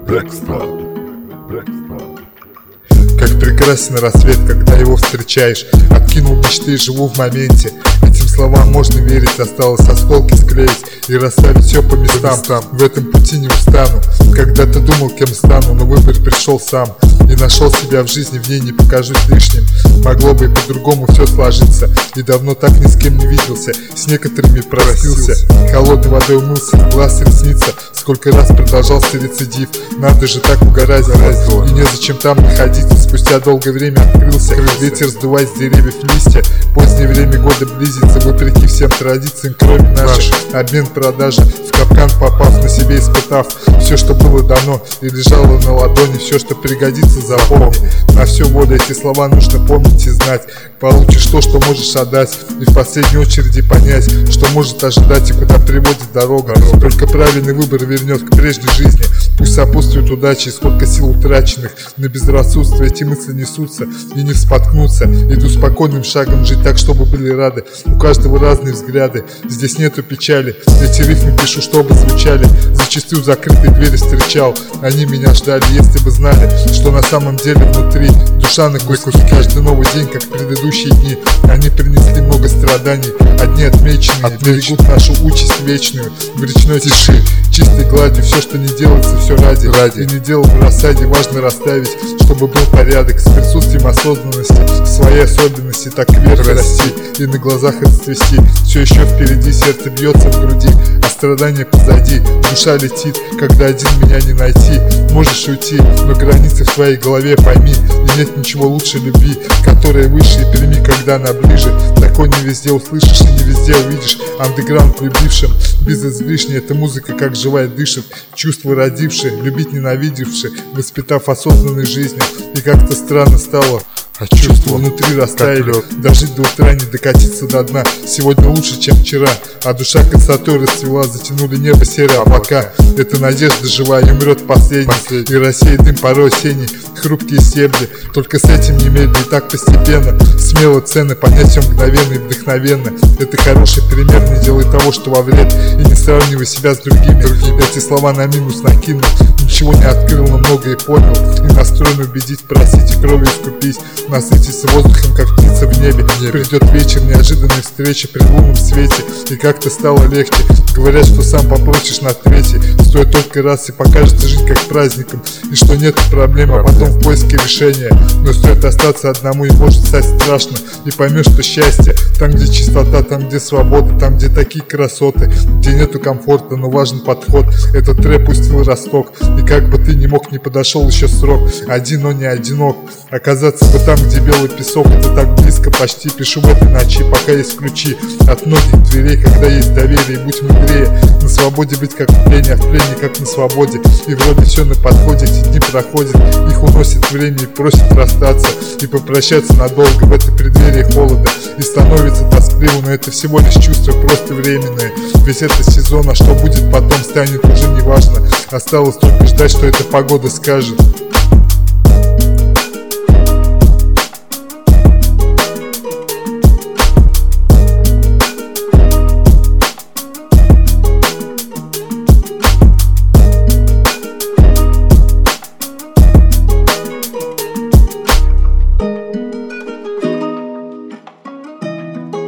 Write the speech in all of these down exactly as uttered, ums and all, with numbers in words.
Как прекрасен рассвет, когда его встречаешь. Откинул мечты, живу в моменте. Этим словам можно верить, осталось осколки склеить и расставить все по местам. В этом пути не устану. Когда-то думал, кем стану, но выбор пришел сам. И нашел себя в жизни, в ней не покажусь лишним. Могло бы и по-другому все сложиться. И давно так ни с кем не виделся. С некоторыми простился, холодной водой умылся, в глаз ресница. Сколько раз продолжался рецидив. Надо же, так угораздило. И незачем там находиться. Спустя долгое время открылся. Ветер сдувает с деревьев листья. Позднее время года близится. Вопреки всем традициям, кроме наших. Обмен, продажа, в капкан попав, на себе испытав все, что было дано и лежало на ладони. Все, что пригодится, запомни. На все воля, эти слова нужно помнить и знать. Получишь то, что можешь отдать, и в последней очереди понять, что может ожидать и куда приводит дорога. Только правильный выбор вернет к прежней жизни. Пусть сопутствует удачи, и сколько сил утраченных на безрассудство. Эти мысли несутся и не споткнутся. Иду спокойным шагом жить так, чтобы были рады. У каждого разные взгляды, здесь нету печали. Эти рифмы пишу, чтобы звучали. Зачастую закрытые двери встречал. Они меня ждали, если бы знали, что на самом деле внутри душа на куски. Каждый новый день, как предыдущие дни, они принесли много страданий. Одни отмеченные, берегут нашу участь вечную. В речной тиши, чистой гладью, все, что не делается, все ради, ради. И не делал в рассаде, важно расставить, чтобы был порядок. С присутствием осознанности, в своей особенности, так вверх расти и на глазах расцвести. Все еще впереди, сердце бьется в груди, а страдания позади. Душа летит, когда один меня не найти. Можешь уйти, но границы в твоей голове пойми. И нет ничего лучше любви, которая выше, и прими, когда она ближе. Такой не везде услышишь и не везде увидишь. Андеграунд любившим, без излишней. Эта музыка как живая дышит. Чувства родившие, любить ненавидевшие, воспитав осознанной жизни. И как-то странно стало, а чувства внутри растаяли. Дожить до утра, не докатиться до дна. Сегодня лучше, чем вчера. А душа красотой расцвела, затянули небо серые облака. Эта надежда живая и умрет последний. И рассеет дым порой осенний. Хрупкие стебли, только с этим не медли. И так постепенно, смело цены понять все мгновенно и вдохновенно. Это хороший пример, не делай того, что во вред. И не сравнивай себя с другими. Эти слова на минус накинул. Ничего не открыл, но многое понял. И настроен убедить, просить и кровью искупить. Насытиться воздухом, как птица в небе. Придет вечер, неожиданная встреча при лунном свете. И как-то стало легче. Говорят, что сам попросишь на третий. Стоит только раз, и покажется жизнь как праздником. И что нет проблем, а потом в поиске решения. Но стоит остаться одному, и может стать страшно. И поймешь, что счастье там, где чистота, там, где свобода, там, где такие красоты, где нету комфорта, но важен подход. Этот рэп пустил росток. И как бы ты ни мог, не подошел еще срок. Один, но не одинок. Оказаться бы там, где белый песок, это так близко почти. Пишу в этой ночи, пока есть ключи от многих дверей, когда есть доверие, будь мудрее. На свободе быть как в плене, а в плене как на свободе. И вроде все на подходе, эти дни проходят, их уносит время и просит расстаться и попрощаться надолго в это преддверие холода. И становится тоскливо, но это всего лишь чувство, просто временное. Ведь это сезон, а что будет потом, станет уже неважно. Осталось только ждать, что эта погода скажет.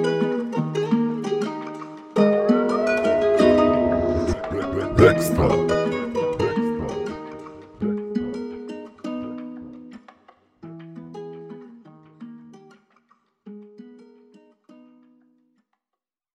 Blackstar.